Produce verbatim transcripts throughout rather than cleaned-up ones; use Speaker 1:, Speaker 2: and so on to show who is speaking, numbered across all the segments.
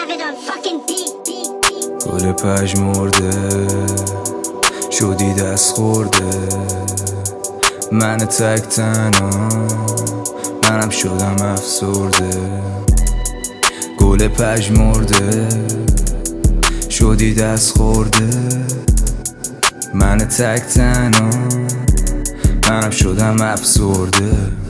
Speaker 1: گل پژمرده شدی دست خورده، من تک تنها منم شدم افسرده. گل پژمرده شدی دست خورده، من تک تنها منم شدم افسرده.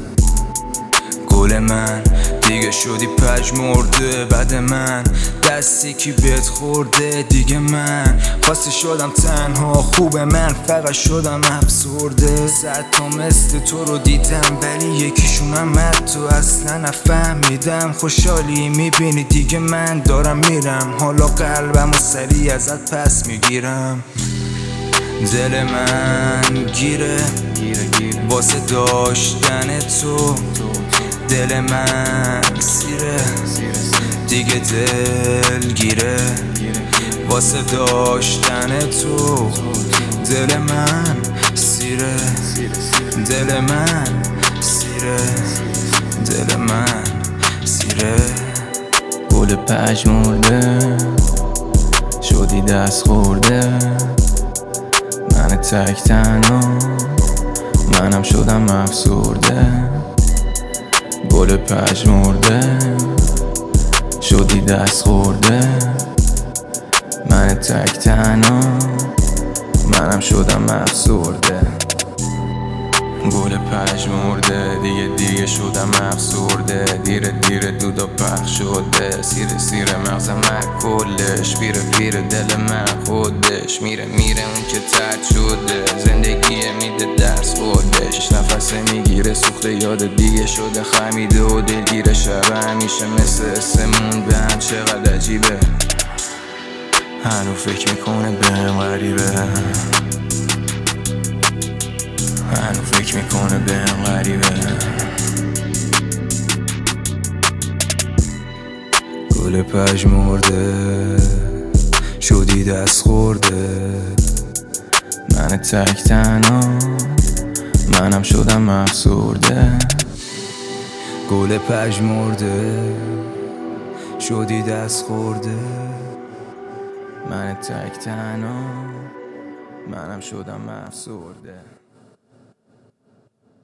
Speaker 1: گل من دیگه شدی پژمرده، بعد من دستی کی بهت خورده دیگه. من خواستی شدم تنها، خوبه من فقط شدم افسرده. صد تا مثل تو رو دیدم ولی یکیشونم حتی اصلا نفهمیدم. خوشحالی میبینی دیگه من دارم میرم، حالا قلبم و سریع ازت پس میگیرم. دل من گیره واسه داشتن تو، دل من سیره دیگه دل گیره واسه داشتن تو. دل من سیره دل من سیره دل من سیره. گل پژمرده شدی دست خورده، من تک تنها منم شدم افسرده. گل پژمرده شدی دست خورده، من تک تنها منم شدم افسرده. گل پژمرده دیگه دیگه شدم افسرده. دیره دیره دودا پخش شده، سیره سیره مغز من کلش، پیره پیره دل من خودش. میره میره اون که ترد شده، زندگیه میده درس خودش. نفسه میگیره سوخته یاد دیگه شده، خمیده و دلگیره. شب همیشه مثل اسمون به هم چقدر عجیبه، هنو فکر میکنه بهم غریبه، هنو فکر میکنه بهم غریبه. گل پژمرده شدی دست خورده، من تک تنها منم شدم افسرده. گل پژمرده شدی دست خورده، من تک تنها منم شدم افسرده.